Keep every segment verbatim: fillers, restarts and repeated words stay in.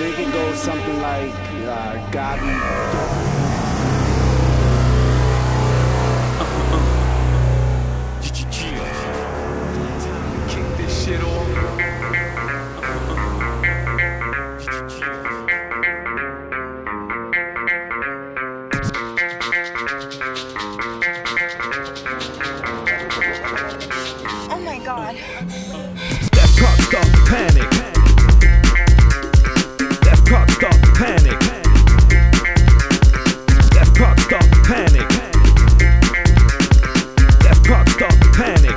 think it goes something like uh, Gabi. Kick this shit off. Oh my God. Left cock start to panic. Left cock start to panic. Left cock start to panic. Left cock start to panic.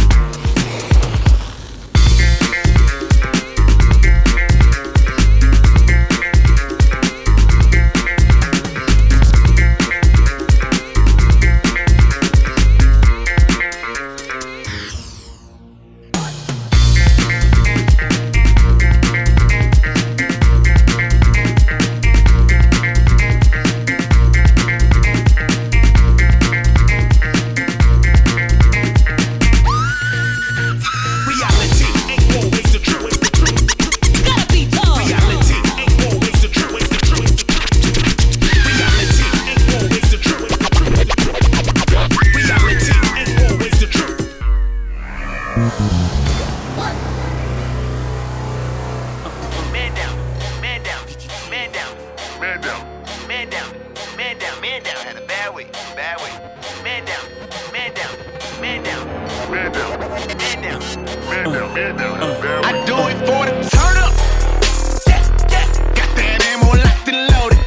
Man down, man down, man down, man down, man down, man down, man down. Had a bad week, bad week. Man down, man down, man down, man down, man down, man down, man down. Had a bad week. I do it for the turn up. Yeah, yeah. Got that ammo locked and loaded.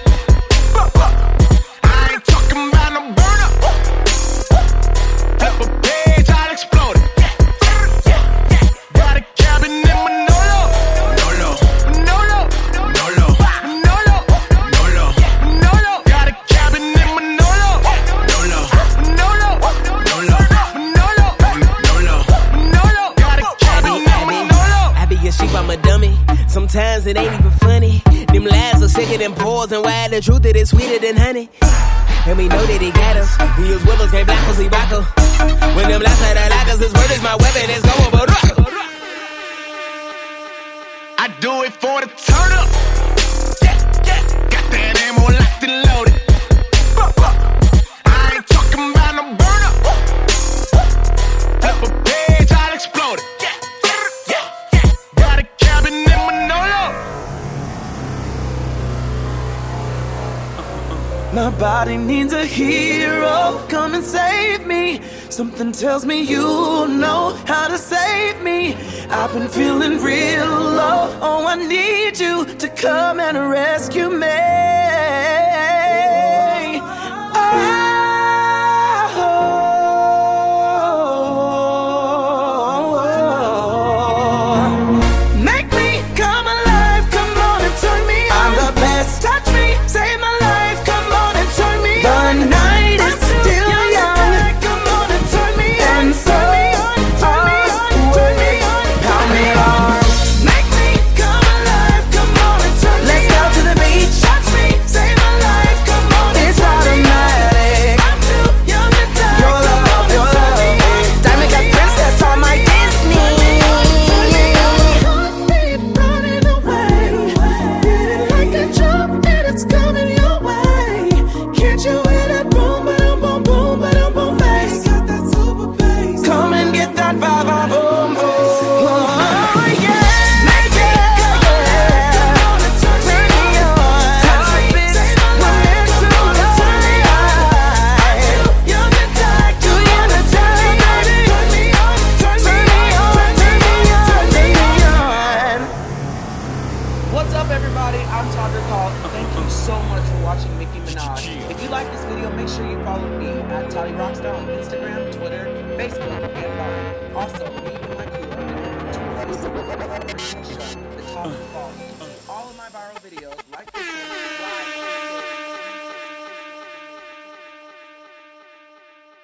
I ain't talking about no burn up. Flip a page, I'll explode it. Got a cabin in Manolo. Manolo, Manolo, Manolo, Manolo, Manolo, Manolo. Got a cabin in Manolo. Manolo, Manolo, Manolo, Manolo, Manolo, Manolo. Got a cabin in Manolo. I be a sheep, I'm a dummy. Sometimes it ain't even funny. Them lies are sicker than pores, and why the truth it is sweeter than honey. And we know that he got us. He is with us, can't block us, he rock us. When them lies are the lockers, his word is my weapon, it's going but rock. I do it for the turn up. Yeah, yeah. Got that ammo locked and loaded. I ain't talking about no burn up. Flip a page, I'll explode it. Yeah, yeah, yeah. Got a cabin in Manolo. My body needs a hero, come and save me. Something tells me you'll know how to save me. I've been feeling real low, oh I need you to come and rescue me. Oh, make me come alive, come on and turn me on. I'm the best, touch me, save my life, come on and turn me on. The night is still young, come on and turn me on. So turn me on, turn me on, pound me on. Make me come alive, come on and turn me on. Let's go to the beach, touch me, save my life, come on and turn me on. It's automatic, I'm too young to die. Your love, your love, Diamond got princess on my Disney. Heartbeat running away, beating like a drum and it's coming your way. Can't you hear that boom, ba-dum, boom, boom, ba-dum, boom, bass? Got that super bass. Come and get that vibe, vibe, boom, boom. Oh, yeah. Make it come alive, come on and turn me on. Touch me, say my life, come on and turn me on. Too young to die, too young to die, baby. Turn me on, turn me on, turn me on, turn me on. What's up, everybody? I'm Todrick Hall. Thank you so much for watching Nicki Minaj. If you like this video, make sure you follow me at Toddy Rockstar on Instagram, Twitter, Facebook, and Vine. Also, me and my crew are doing two releases. The Top of Fall. All of my viral videos, like this one,